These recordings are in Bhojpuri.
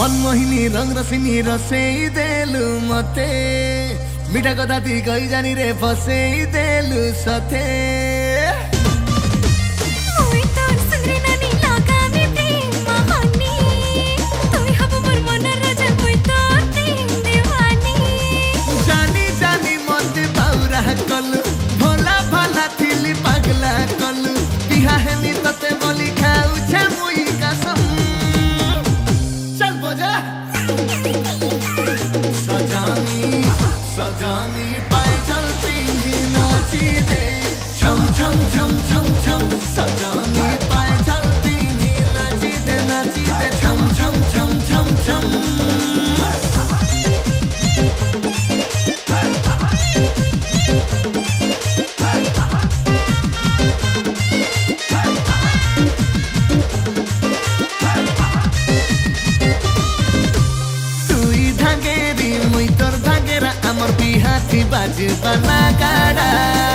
मनमोहिनी रंग रसिनी रसई देलु मते मिठा कथा ती गई जानी रे फसई देलु सथे जानी जानी मते बाउरा कलु भोला भला थिली पगला कलु बिहा हेनी तते बोली खाउ छे मुई कसम चल बजा सजानी सजानी पाए चलती ही नाची दे छम छम छम छम छम सजानी पाए चलती ही नाची दे छम छम छम छम छम हाथी बाजे बना गाड़ा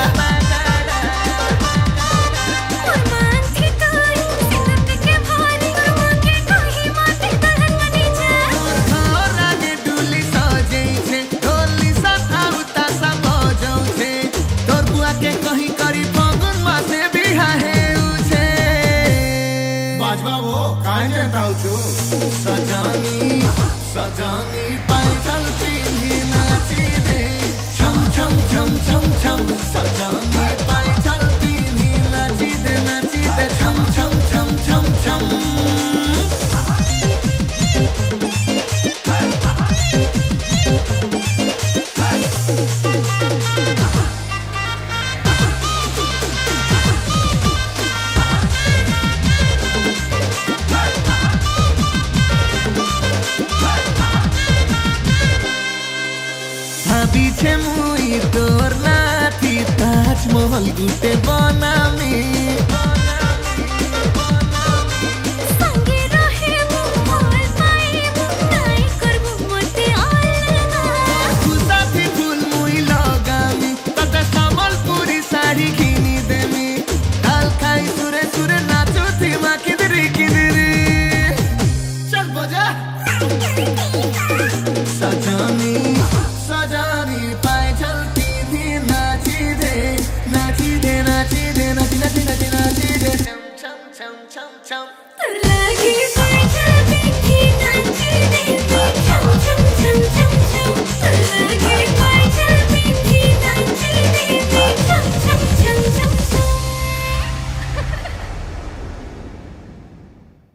कहीं करी फगुन मासे बिहा है उछे बाजवा वो काहे कहता हूँ तू सजानी सजानी पाए चलती ही नाची दे छम छम छम छम छम सजानी पाए चलती ही नाची दे छम छम छम छम छम पीछे मुई तोर नाथी ताजमहल गुटे बनामी संगे रहे मोहल पाए मुक्ताई करबो मोते आलना साथी फूल मुई लगामी तते संबलपुरी साड़ी किनी देमी दाल खाई सुरे सुरे नाचो थी माँ किधरी किधरी चल बजा